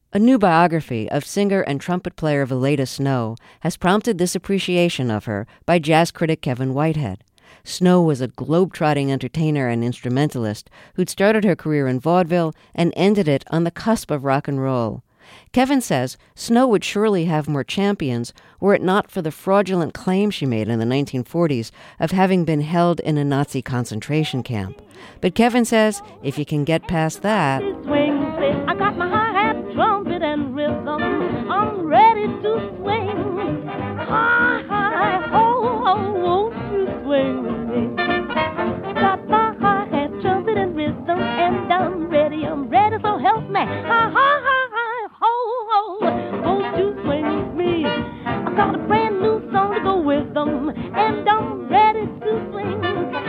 A new biography of singer and trumpet player Valeda Snow has prompted this appreciation of her by jazz critic Kevin Whitehead. Snow was a globe-trotting entertainer and instrumentalist who'd started her career in vaudeville and ended it on the cusp of rock and roll. Kevin says Snow would surely have more champions were it not for the fraudulent claim she made in the 1940s of having been held in a Nazi concentration camp. But Kevin says if you can get past that... I got my hi-hat, trumpet, and rhythm. I'm ready to swing. Hi, ho, ho, won't you swing with me? Got my hi-hat, trumpet, and rhythm, and I'm ready, so help me. Hi, ho, ho, won't you swing with me? I got a brand new song to go with them, and I'm ready to swing.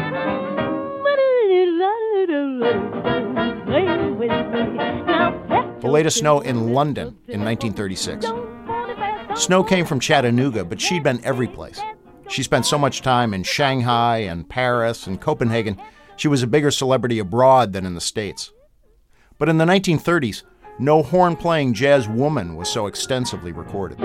Swing with me. Valeda Snow in London in 1936. Snow came from Chattanooga, but she'd been every place. She spent so much time in Shanghai and Paris and Copenhagen, she was a bigger celebrity abroad than in the States. But in the 1930s, no horn-playing jazz woman was so extensively recorded.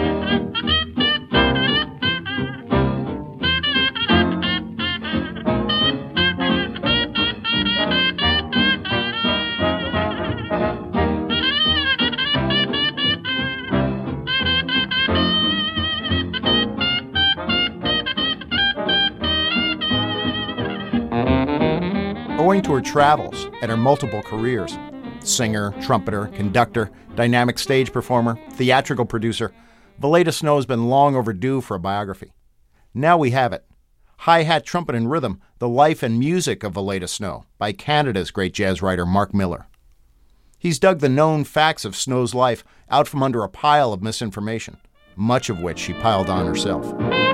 Owing to her travels and her multiple careers, singer, trumpeter, conductor, dynamic stage performer, theatrical producer, Valeda Snow has been long overdue for a biography. Now we have it. Hi-Hat, Trumpet, and Rhythm, The Life and Music of Valeda Snow by Canada's great jazz writer Mark Miller. He's dug the known facts of Snow's life out from under a pile of misinformation, much of which she piled on herself.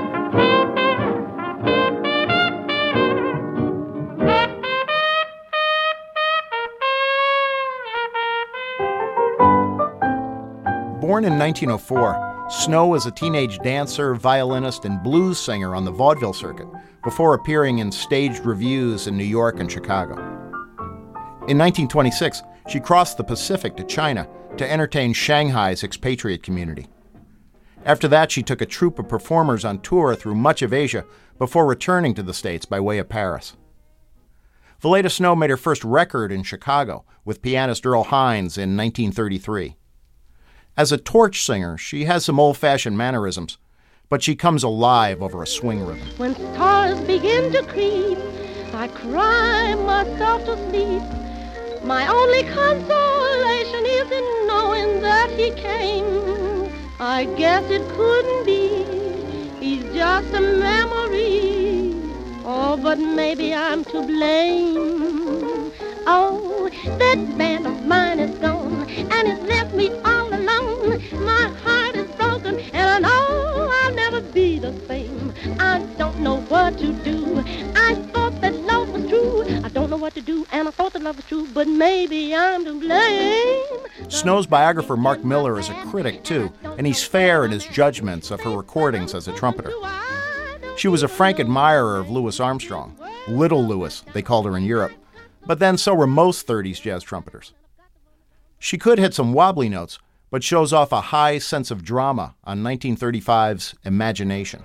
Born in 1904, Snow was a teenage dancer, violinist, and blues singer on the vaudeville circuit before appearing in staged revues in New York and Chicago. In 1926, she crossed the Pacific to China to entertain Shanghai's expatriate community. After that, she took a troupe of performers on tour through much of Asia before returning to the States by way of Paris. Valeda Snow made her first record in Chicago with pianist Earl Hines in 1933. As a torch singer, she has some old-fashioned mannerisms, but she comes alive over a swing rhythm. When stars begin to creep, I cry myself to sleep. My only consolation is in knowing that he came. I guess it couldn't be, he's just a memory. Oh, but maybe I'm to blame. Oh, that band of mine is gone, and it's left me all alone. My heart is broken, and I know I'll never be the same. I don't know what to do. I thought that love was true. I don't know what to do, and I thought that love was true, but maybe I'm to blame. Snow's biographer Mark Miller is a critic, too, and he's fair in his judgments of her recordings as a trumpeter. She was a frank admirer of Louis Armstrong. Little Louis, they called her in Europe. But then so were most 30s jazz trumpeters. She could hit some wobbly notes, but shows off a high sense of drama on 1935's Imagination.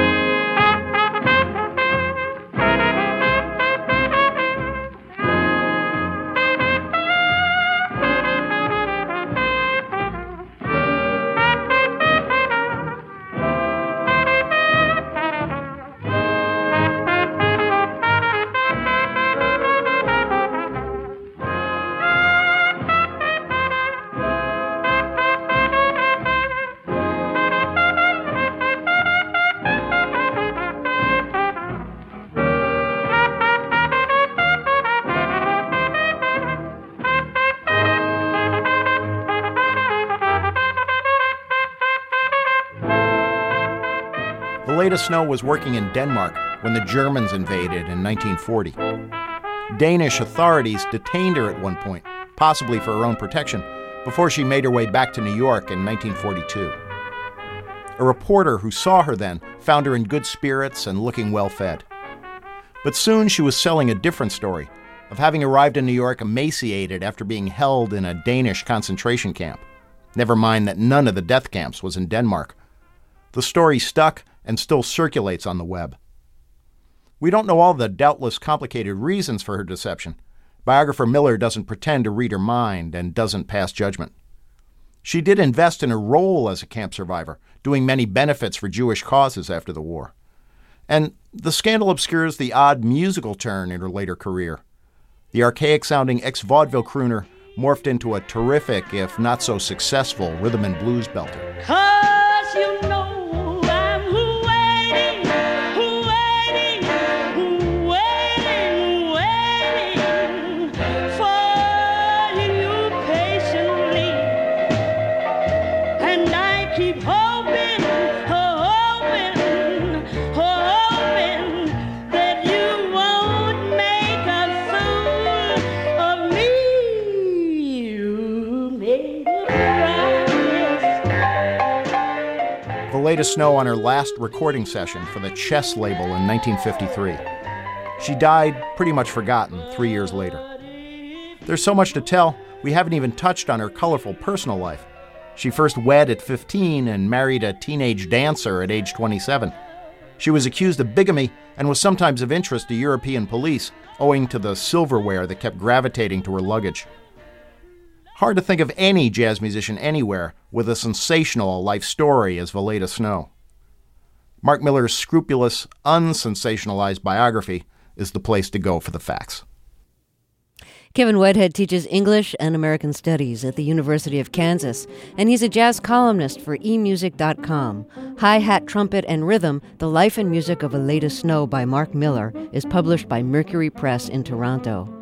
Valeda Snow was working in Denmark when the Germans invaded in 1940. Danish authorities detained her at one point, possibly for her own protection, before she made her way back to New York in 1942. A reporter who saw her then found her in good spirits and looking well-fed. But soon she was selling a different story of having arrived in New York emaciated after being held in a Danish concentration camp. Never mind that none of the death camps was in Denmark. The story stuck and still circulates on the web. We don't know all the doubtless complicated reasons for her deception. Biographer Miller doesn't pretend to read her mind and doesn't pass judgment. She did invest in her role as a camp survivor, doing many benefits for Jewish causes after the war. And the scandal obscures the odd musical turn in her later career. The archaic-sounding ex-vaudeville crooner morphed into a terrific, if not so successful, rhythm and blues belter. 'Cause you know I'm waiting for you patiently. And I keep hoping that you won't make a fool of me. You made a promise. Valeda Snow on her last recording session for the Chess label in 1953. She died pretty much forgotten 3 years later. There's so much to tell, we haven't even touched on her colorful personal life. She first wed at 15 and married a teenage dancer at age 27. She was accused of bigamy and was sometimes of interest to European police, owing to the silverware that kept gravitating to her luggage. Hard to think of any jazz musician anywhere with a sensational life story as Valeda Snow. Mark Miller's scrupulous, unsensationalized biography is the place to go for the facts. Kevin Whitehead teaches English and American Studies at the University of Kansas, and he's a jazz columnist for emusic.com. Hi-Hat, Trumpet, and Rhythm, The Life and Music of Valeda Snow by Mark Miller is published by Mercury Press in Toronto.